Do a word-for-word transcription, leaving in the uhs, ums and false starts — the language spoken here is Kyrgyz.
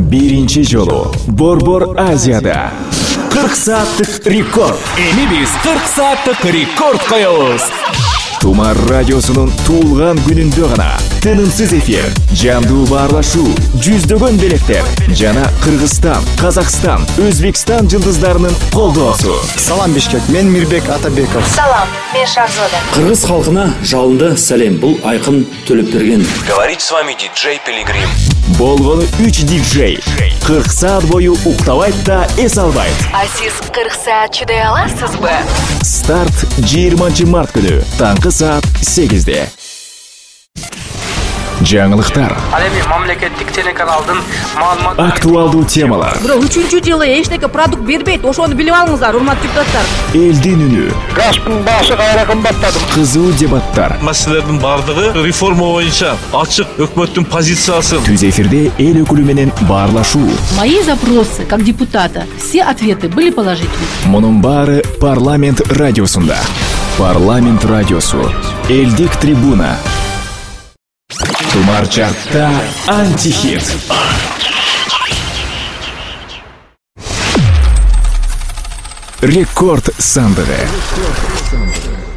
биринчи жолу Борбор Азияда кырк сааттык рекорд. Эми биз кырк сааттык рекорд коебуз. Тумар радиосунун туулган күнүндө гана тынымсыз эфир, жамдуу баарлашуу, жүздөгөн белектер жана Кыргызстан, Казакстан, Өзбекстан жылдыздарынын колдоосу. Салам Бишкек, мен Мирбек Атабеков. Салам, мен Шахзода. Кыргыз халкына жалынды сәлем. Бул Айкын Төлөпберген. Говорит с вами диджей Пилигрим. Болгону үч диджей кырк саат бою уктабайт да эс албайт. А сиз кырк саат чыдай аласызбы? Старт жыйырманчы март күнү таңкы саат сегизде. Жаңылыктар, Ал эми мамлекеттик телеканалдын маалымат актуалдуу темалар, Бирок үчүнчү жылы эчтеке продукт бербейт, ошону билип алыңыздар, урматтуу депутаттар. элдин үнү, газдын башы кайра кымбаттады. кызуу дебаттар. Маселелердин бардыгы реформа боюнча ачык өкмөттүн позициясын. Түз эфирде эл өкүлү менен баарлашуу. Мои запросы как депутата, все ответы были положительны. Мунун баары парламент радиосунда. Парламент радиосу. Элдик трибуна. Тумар чартта антихит. Рекорд сандыгы.